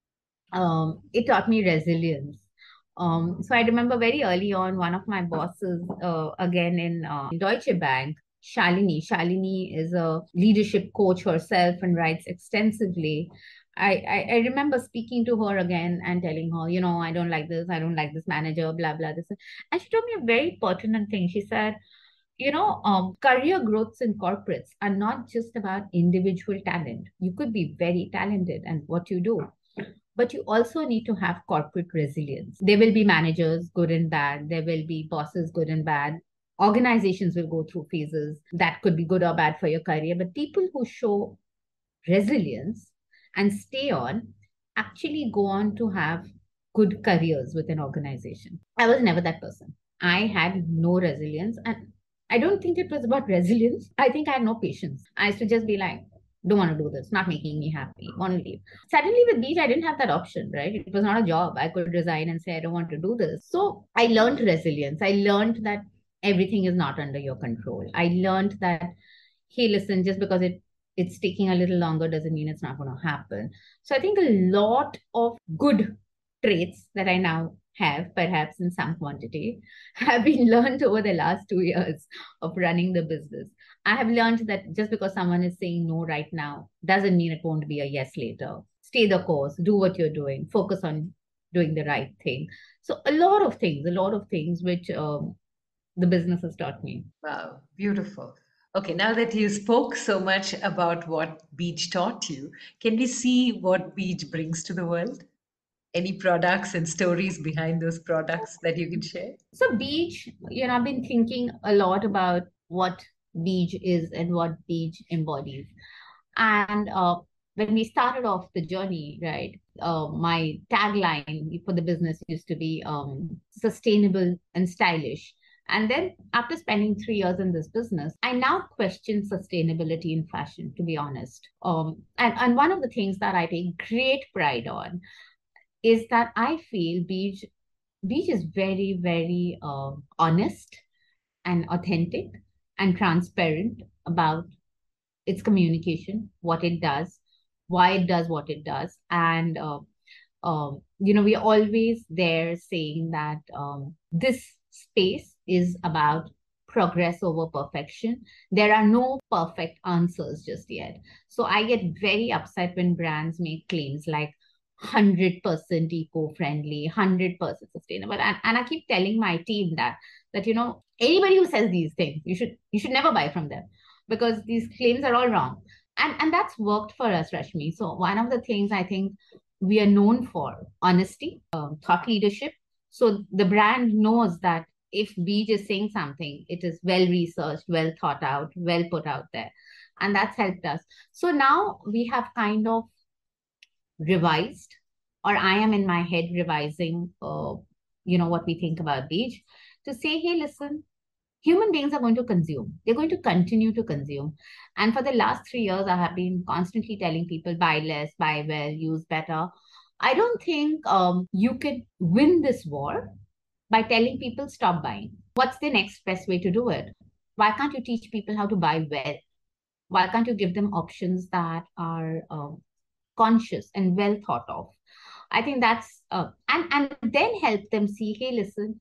Um, it taught me resilience. Um, so I remember very early on, one of my bosses, uh, again in uh, Deutsche Bank, Shalini. Shalini is a leadership coach herself and writes extensively. I, I, I remember speaking to her again and telling her, you know, I don't like this, I don't like this manager, blah, blah, this. And she told me a very pertinent thing. She said, you know, um, career growths in corporates are not just about individual talent. You could be very talented and what you do, but you also need to have corporate resilience. There will be managers, good and bad. There will be bosses, good and bad. Organizations will go through phases that could be good or bad for your career, but people who show resilience and stay on actually go on to have good careers with an organization. I was never that person. I had no resilience, and I don't think it was about resilience. I think I had no patience. I used to just be like, don't want to do this, not making me happy, want to leave. Suddenly with Beach, I didn't have that option, right? It was not a job. I could resign and say, I don't want to do this. So I learned resilience. I learned that everything is not under your control. I learned that, hey, listen, just because it it's taking a little longer doesn't mean it's not going to happen. So I think a lot of good traits that I now have, perhaps in some quantity, have been learned over the last two years of running the business. I have learned that just because someone is saying no right now doesn't mean it won't be a yes later. Stay the course, do what you're doing, focus on doing the right thing. So a lot of things, a lot of things which um, the business has taught me. Wow, beautiful. Okay, now that you spoke so much about what Beach taught you, can we see what Beach brings to the world? Any products and stories behind those products that you can share? So Beach, you know, I've been thinking a lot about what Beach is and what Beach embodies. And uh, when we started off the journey, right, uh, my tagline for the business used to be um, sustainable and stylish. And then after spending three years in this business, I now question sustainability in fashion, to be honest. Um, and, and one of the things that I take great pride on is that I feel Beach, Beach is very, very uh, honest and authentic and transparent about its communication, what it does, why it does what it does. And, uh, um, you know, we're always there saying that um, this space is about progress over perfection. There are no perfect answers just yet. So I get very upset when brands make claims like one hundred percent eco-friendly, one hundred percent sustainable. And, and I keep telling my team that, that, you know, anybody who says these things, you should, you should never buy from them because these claims are all wrong. And, and that's worked for us, Rashmi. So one of the things I think we are known for, honesty, um, thought leadership. So the brand knows that if Beach is saying something, it is well researched, well thought out, well put out there. And that's helped us. So now we have kind of revised, or I am in my head revising, uh, you know, what we think about Beach to say, hey, listen, human beings are going to consume. They're going to continue to consume. And for the last three years, I have been constantly telling people, buy less, buy well, use better. I don't think um, you could win this war by telling people stop buying. What's the next best way to do it? Why can't you teach people how to buy well? Why can't you give them options that are um, conscious and well thought of? I think that's, uh, and, and then help them see, hey, listen,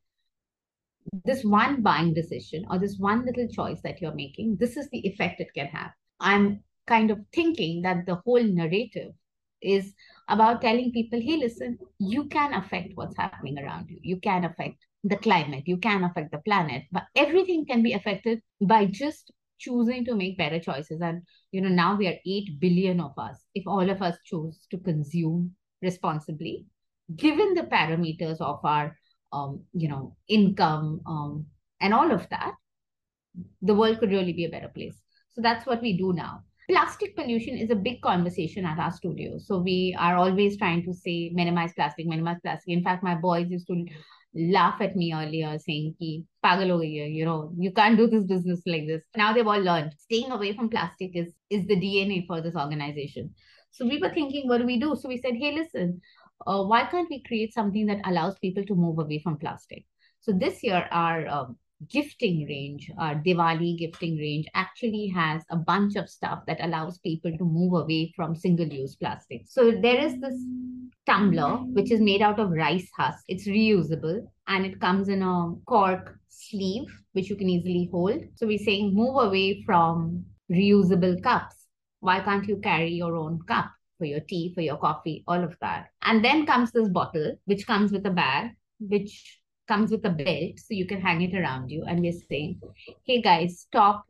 this one buying decision or this one little choice that you're making, this is the effect it can have. I'm kind of thinking that the whole narrative is about telling people, hey, listen, you can affect what's happening around you. You can affect the climate. You can affect the planet. But everything can be affected by just choosing to make better choices. And, you know, now we are eight billion of us. If all of us choose to consume responsibly, given the parameters of our, um, you know, income um, and all of that, the world could really be a better place. So that's what we do now. Plastic pollution is a big conversation at our studio. So we are always trying to say minimize plastic, minimize plastic. In fact, my boys used to laugh at me earlier saying, ki, pagal ho gayi hai, you know, you can't do this business like this. Now they've all learned staying away from plastic is, is the D N A for this organization. So we were thinking, what do we do? So we said, hey, listen, uh, why can't we create something that allows people to move away from plastic? So this year, our um, gifting range, our Diwali gifting range actually has a bunch of stuff that allows people to move away from single-use plastic. So there is this tumbler, which is made out of rice husk. It's reusable and it comes in a cork sleeve, which you can easily hold. So we're saying move away from reusable cups. Why can't you carry your own cup for your tea, for your coffee, all of that? And then comes this bottle, which comes with a bag, which comes with a belt, so you can hang it around you. And we're saying, hey guys, stop.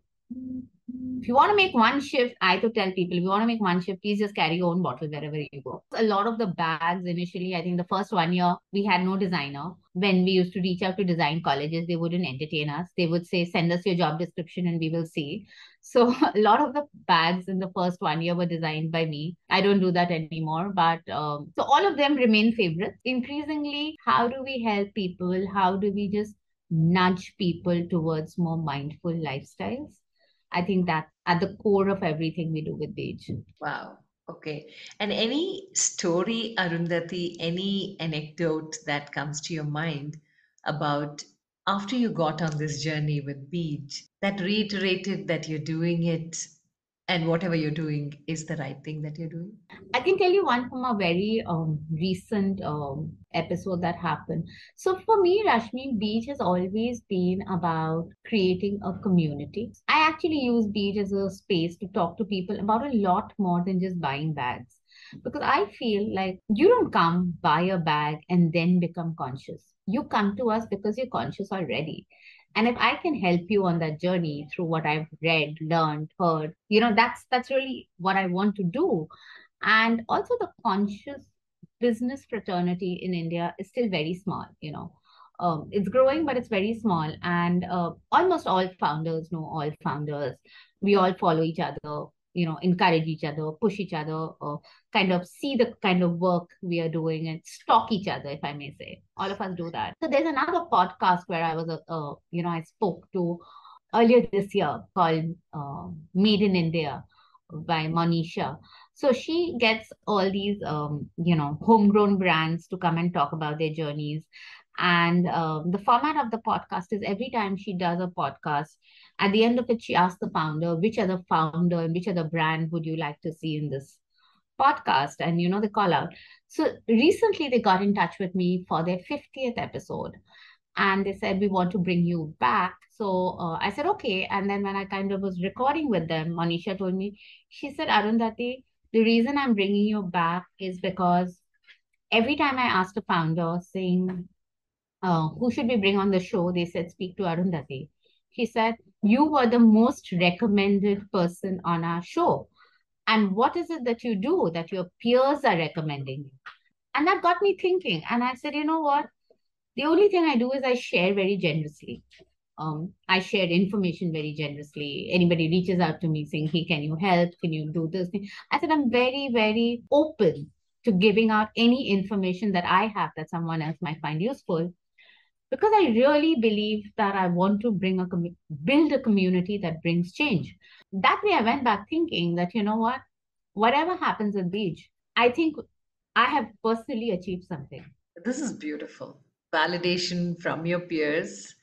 If you want to make one shift, I to tell people, if you want to make one shift, please just carry your own bottle wherever you go. A lot of the bags initially, I think the first one year, we had no designer. When we used to reach out to design colleges, they wouldn't entertain us. They would say, send us your job description and we will see. So a lot of the bags in the first one year were designed by me. I don't do that anymore, but um, so all of them remain favorites. Increasingly, how do we help people? How do we just nudge people towards more mindful lifestyles? I think that's at the core of everything we do with Beige. Wow. Okay. And any story, Arundhati, any anecdote that comes to your mind about after you got on this journey with Beach that reiterated that you're doing it and whatever you're doing is the right thing that you're doing? I can tell you one from a very um, recent um, episode that happened. So for me, Rashmi, Beach has always been about creating a community. I actually use Beach as a space to talk to people about a lot more than just buying bags. Because I feel like you don't come, buy a bag, and then become conscious. You come to us because you're conscious already. And if I can help you on that journey through what I've read, learned, heard, you know, that's that's really what I want to do. And also the conscious business fraternity in India is still very small, you know. Um, it's growing, but it's very small. And uh, almost all founders know all founders. We all follow each other, you know, encourage each other, push each other, uh, kind of see the kind of work we are doing and stalk each other, if I may say. All of us do that. So there's another podcast where I was, uh, uh, you know, I spoke to earlier this year called uh, Made in India by Monisha. So she gets all these, um, you know, homegrown brands to come and talk about their journeys. And um, the format of the podcast is every time she does a podcast, at the end of it, she asks the founder, which other founder and which other brand would you like to see in this podcast? And, you know, they call out. So recently they got in touch with me for their fiftieth episode and they said we want to bring you back. So uh, I said okay, and then when I kind of was recording with them, Monisha told me, she said, Arundhati, the reason I'm bringing you back is because every time I asked a founder saying uh, who should we bring on the show, they said speak to Arundhati. She said you were the most recommended person on our show, and what is it that you do that your peers are recommending you? And that got me thinking, and I said, you know what, the only thing I do is I share very generously. Um, I share information very generously. Anybody reaches out to me saying, hey, can you help? Can you do this? I said, I'm very, very open to giving out any information that I have that someone else might find useful. Because I really believe that I want to bring a commu- build a community that brings change. That way I went back thinking that, you know what, whatever happens at Beach, I think I have personally achieved something. This is beautiful. Validation from your peers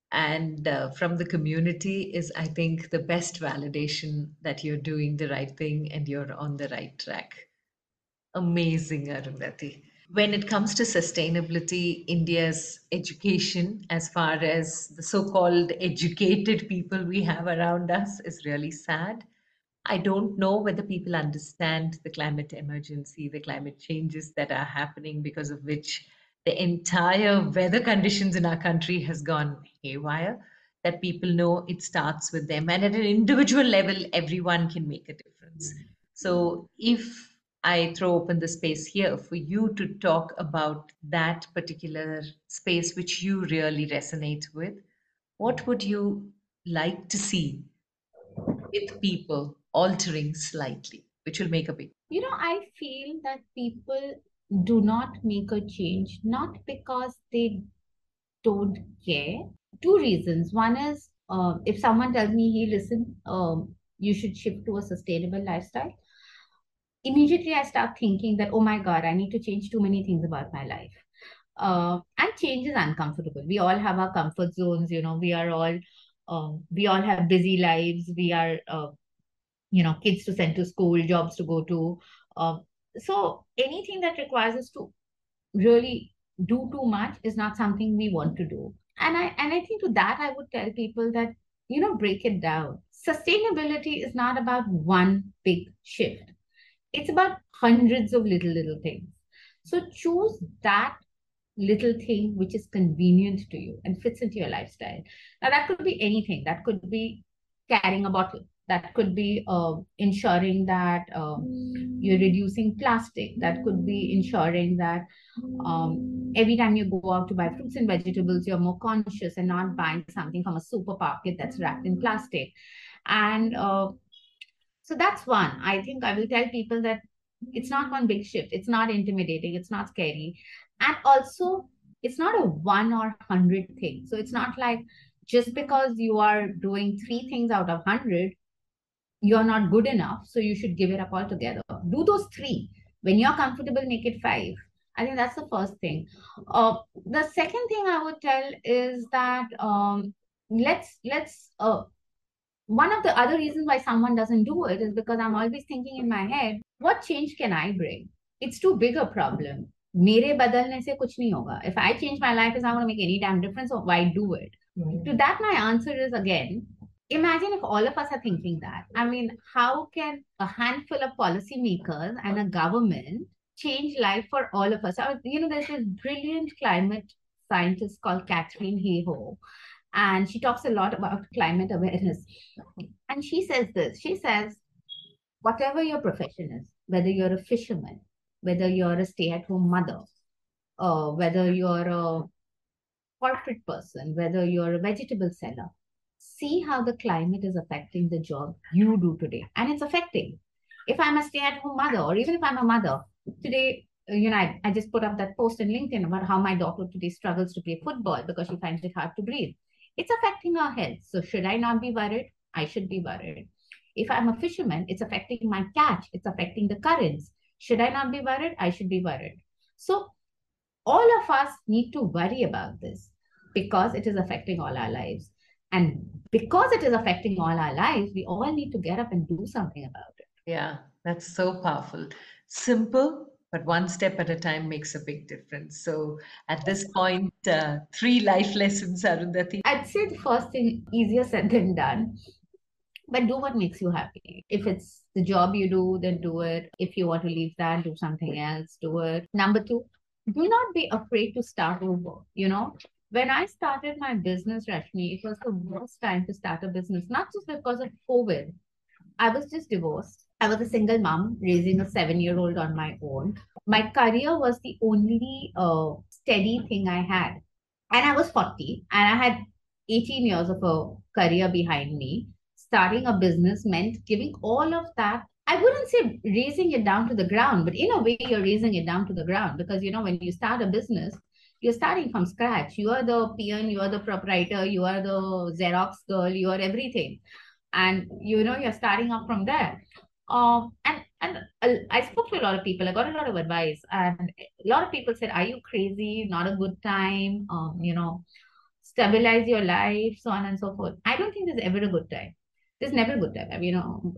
and uh, from the community is, I think, the best validation that you're doing the right thing and you're on the right track. Amazing, Arundhati. When it comes to sustainability, India's education, as far as the so called educated people we have around us, is really sad. I don't know whether people understand the climate emergency, the climate changes that are happening because of which the entire weather conditions in our country has gone haywire. That people know it starts with them, and at an individual level, everyone can make a difference. So, if I throw open the space here for you to talk about that particular space which you really resonate with, what would you like to see with people altering slightly, which will make a big. You know, I feel that people do not make a change, not because they don't care. Two reasons. One is uh, if someone tells me, hey, listen, um, you should shift to a sustainable lifestyle, immediately I start thinking that, oh my God, I need to change too many things about my life. Uh, and change is uncomfortable. We all have our comfort zones, you know, we are all, um, we all have busy lives. We are, uh, you know, kids to send to school, jobs to go to. Uh, So anything that requires us to really do too much is not something we want to do. And I and I think to that I would tell people that, you know, break it down. Sustainability is not about one big shift. It's about hundreds of little little things. So choose that little thing which is convenient to you and fits into your lifestyle. Now, that could be anything. That could be carrying a bottle. That could be uh, ensuring that um, you're reducing plastic. That could be ensuring that um, every time you go out to buy fruits and vegetables, you're more conscious and not buying something from a supermarket that's wrapped in plastic. And uh, so that's one. I think I will tell people that it's not one big shift. It's not intimidating. It's not scary. And also, it's not a one or hundred thing. So it's not like just because you are doing three things out of hundred, you're not good enough. So you should give it up altogether. Do those three. When you're comfortable, make it five. I think that's the first thing. Uh, the second thing I would tell is that um, let's let's uh, one of the other reasons why someone doesn't do it is because I'm always thinking in my head, what change can I bring? It's too big a problem. मेरे बदलने से कुछ नहीं होगा. If I change my life, it's not going to make any damn difference. So why do it? Mm-hmm. To that, my answer is again, imagine if all of us are thinking that. I mean, how can a handful of policymakers and a government change life for all of us? You know, there's this brilliant climate scientist called Catherine Hayhoe, and she talks a lot about climate awareness. And she says this, she says, whatever your profession is, whether you're a fisherman, whether you're a stay-at-home mother, uh, whether you're a corporate person, whether you're a vegetable seller, see how the climate is affecting the job you do today. And it's affecting. If I'm a stay-at-home mother, or even if I'm a mother, today, you know, I, I just put up that post on LinkedIn about how my daughter today struggles to play football because she finds it hard to breathe. It's affecting our health. So should I not be worried? I should be worried. If I'm a fisherman, it's affecting my catch. It's affecting the currents. Should I not be worried? I should be worried. So all of us need to worry about this because it is affecting all our lives. And because it is affecting all our lives, we all need to get up and do something about it. Yeah, that's so powerful. Simple, but one step at a time makes a big difference. So at this point, uh, three life lessons, Arundhati. I'd say the first thing, easier said than done, but do what makes you happy. If it's the job you do, then do it. If you want to leave that, do something else, do it. Number two, do not be afraid to start over. You know, when I started my business, Rashmi, it was the worst time to start a business, not just because of COVID. I was just divorced. I was a single mom raising a seven-year-old on my own. My career was the only uh, steady thing I had. And I was forty and I had eighteen years of a career behind me. Starting a business meant giving all of that. I wouldn't say raising it down to the ground, but in a way, you're raising it down to the ground because, you know, when you start a business, you're starting from scratch. You are the peon, you are the proprietor, you are the Xerox girl, you are everything. And, you know, you're starting up from there. Um, and and I spoke to a lot of people. I got a lot of advice, and a lot of people said, "Are you crazy? Not a good time. Um, you know, stabilize your life, so on and so forth." I don't think there's ever a good time. There's never a good time. I mean, you know,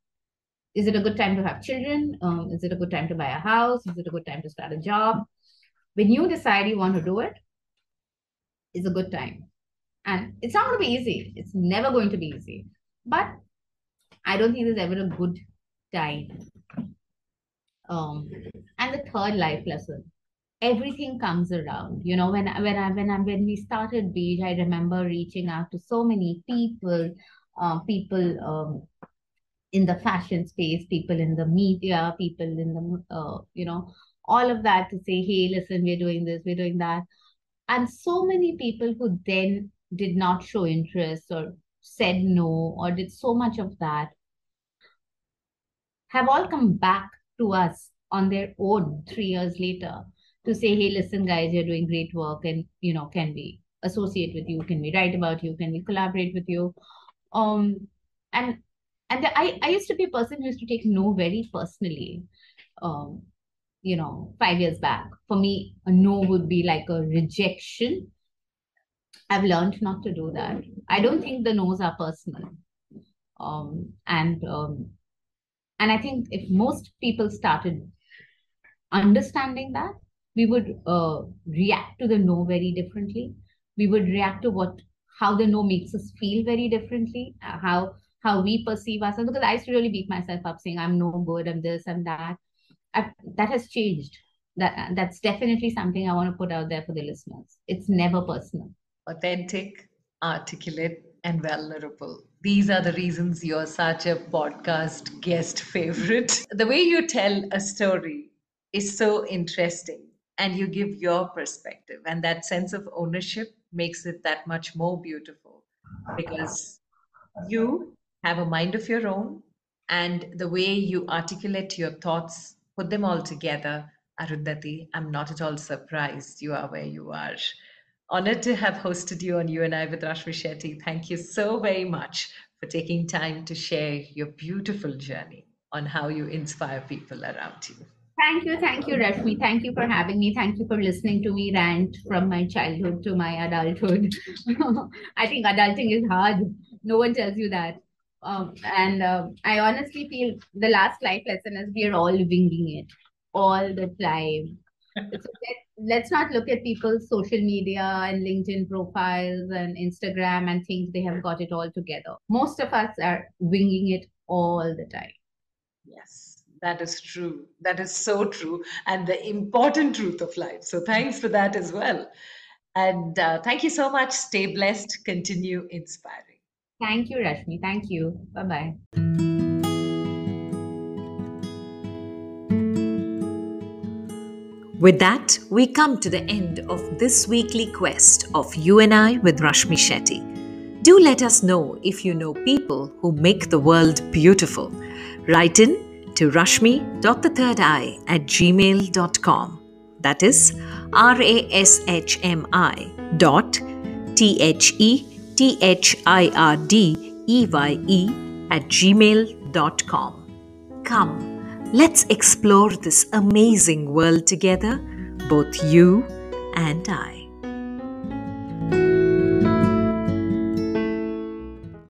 is it a good time to have children? Um, is it a good time to buy a house? Is it a good time to start a job? When you decide you want to do it, it's a good time, and it's not going to be easy. It's never going to be easy, but I don't think there's ever a good time. Um, and the third life lesson, everything comes around. You know, when when I when I when we started Beej, I remember reaching out to so many people, uh, people um, in the fashion space, people in the media, people in the uh, you know, all of that to say, hey, listen, we're doing this, we're doing that, and so many people who then did not show interest or said no or did so much of that have all come back to us on their own three years later to say, hey, listen, guys, you're doing great work and, you know, can we associate with you? Can we write about you? Can we collaborate with you? Um, and and the, I, I used to be a person who used to take no very personally. Um, you know, five years back, for me, a no would be like a rejection. I've learned not to do that. I don't think the no's are personal. Um, and um, and I think if most people started understanding that, we would uh, react to the no very differently. We would react to what how the no makes us feel very differently, uh, how how we perceive ourselves. Because I used to really beat myself up saying I'm no good, I'm this, I'm that. I've, that has changed. That that's definitely something I want to put out there for the listeners. It's never personal. Authentic, articulate, and vulnerable. These are the reasons you're such a podcast guest favorite. The way you tell a story is so interesting, and you give your perspective, and that sense of ownership makes it that much more beautiful because you have a mind of your own, and the way you articulate your thoughts, put them all together. Arundhati, I'm not at all surprised you are where you are. Honored to have hosted you on You and I with Rashmi Shetty. Thank you so very much for taking time to share your beautiful journey on how you inspire people around you. Thank you, thank you, Rashmi. Thank you for having me. Thank you for listening to me rant from my childhood to my adulthood. I think adulting is hard. No one tells you that. Um, and uh, I honestly feel the last life lesson is we are all winging it all the time. So let, let's not look at people's social media and LinkedIn profiles and Instagram and think they have got it all together. Most of us are winging it all the time. Yes, that is true. That is so true. And the important truth of life. So thanks for that as well. And uh, thank you so much. Stay blessed. Continue inspiring. Thank you, Rashmi. Thank you. Bye bye. With that, we come to the end of this weekly quest of You and I with Rashmi Shetty. Do let us know if you know people who make the world beautiful. Write in to rashmi.the3rd at gmail dot com. That is R A S H M I dot T H E T H I R D E Y E at gmail dot com. Come, let's explore this amazing world together, both you and I.